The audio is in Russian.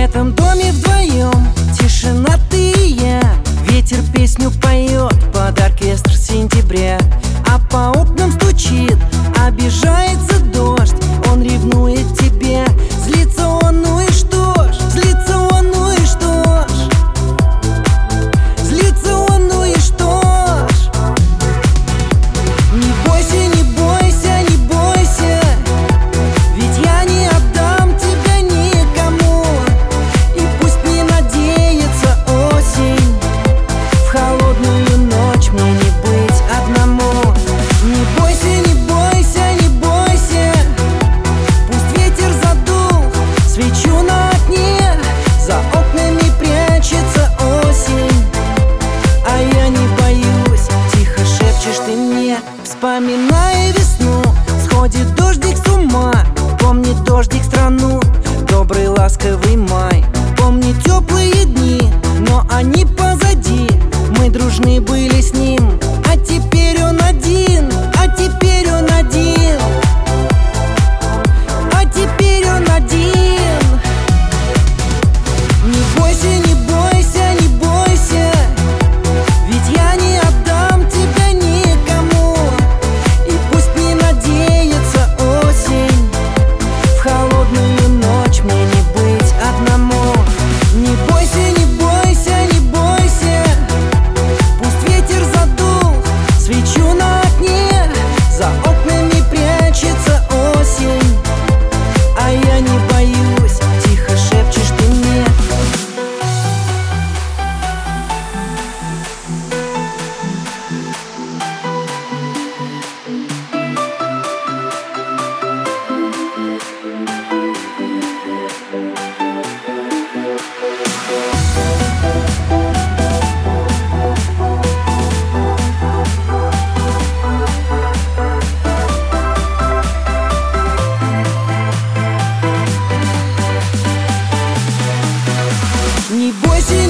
этом доме вдвоем, тишина, ты и я. Ветер песню поет под оркестр сентября, а по окнам стучит, обижается дождь. Он ревнует тебя, злится он, ну и что ж? Злится он, ну и что ж? Злится он, ну и что ж? Не бойся, не бойся, не бойся, ведь я не отдам тебя никому. И пусть не надеется осень, в холодную ночь мне не быть одному. Не бойся, не бойся, не бойся, пусть ветер задул свечу на окне, за окнами прячется осень, а я не боюсь, тихо шепчешь ты мне. Вспоминая весну, сходит дождик с ума. Помни дождик страну, добрый ласковый май. Помни теплые дни, но они позади. Мы дружны были с ним, а теперь он один, а теперь он один, а теперь он один. Не бойся, не бойся, не бойся, ведь я не отдам тебя никому. И пусть не надеется осень, в холодную ночь мне не быть одному. Не бойся, не бойся, не бойся, пусть ветер задул свечу на окне, за окнами прячется осень, а я не боюсь, тихо шепчешь ты мне. Не бойся,